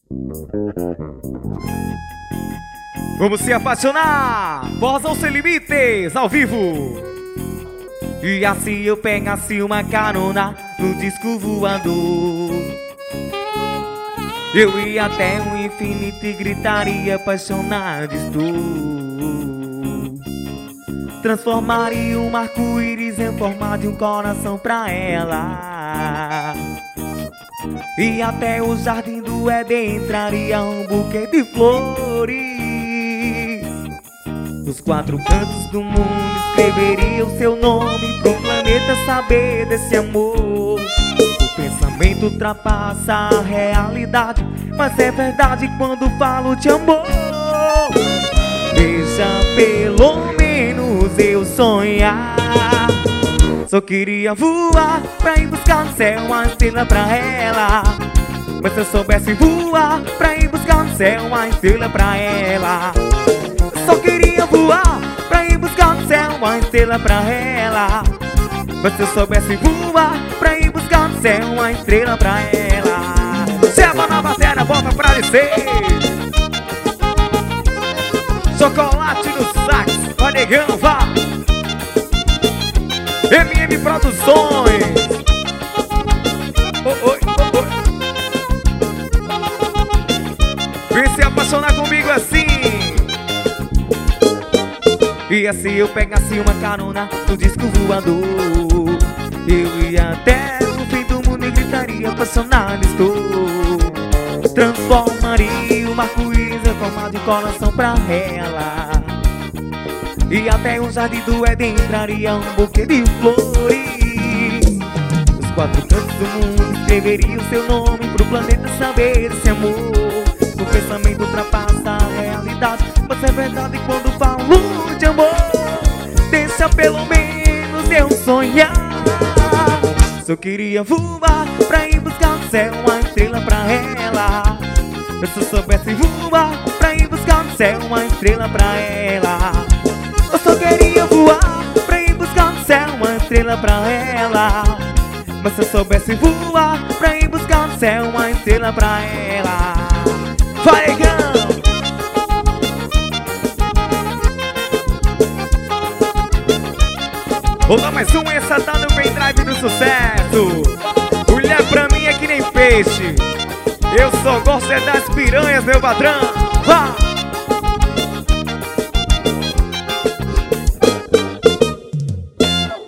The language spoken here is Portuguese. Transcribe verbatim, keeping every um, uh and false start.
Vamos se apaixonar, Forrozão Sem Limites, ao vivo. E assim eu pegasse uma carona no disco voador, eu ia até o infinito e gritaria apaixonado estou. Transformaria um arco-íris em forma de um coração pra ela, e até o jardim do Éden entraria um buquê de flores. Nos quatro cantos do mundo escreveria o seu nome pro planeta saber desse amor. O pensamento ultrapassa a realidade, mas é verdade quando falo de amor. Deixa pelo menos eu sonhar. Só queria voar pra ir buscar no céu uma estrela pra ela. Mas se eu soubesse voar pra ir buscar no céu uma estrela pra ela. Só queria voar pra ir buscar no céu uma estrela pra ela. Mas se eu soubesse voar pra ir buscar no céu uma estrela pra ela. Cheva na bateria, volta pra descer. Chocolate no sax, ó negão, vá. M M Produções. Oh, oi, oh, oi. Vem se apaixonar comigo assim. E assim eu pegasse uma carona no disco voador, eu ia até o fim do mundo e gritaria apaixonado estou. Transformaria uma arco-íris em forma de coração pra ela, e até o jardim do Éden entraria um buquê de flores. Os quatro cantos do mundo escreveria o seu nome pro planeta saber esse amor. O pensamento ultrapassa a realidade, mas é verdade quando falo de amor. Deixa pelo menos eu sonhar. Só queria voar pra ir buscar no céu uma estrela pra ela. Se eu soubesse voar pra ir buscar no céu uma estrela pra ela. Eu só queria voar pra ir buscar no céu uma estrela pra ela. Mas se eu soubesse voar pra ir buscar no céu uma estrela pra ela. Vai, negão! Vou dar mais um, essa tá no pendrive do sucesso. Mulher pra mim é que nem peixe, eu só gosto é das piranhas, meu patrão. Vá!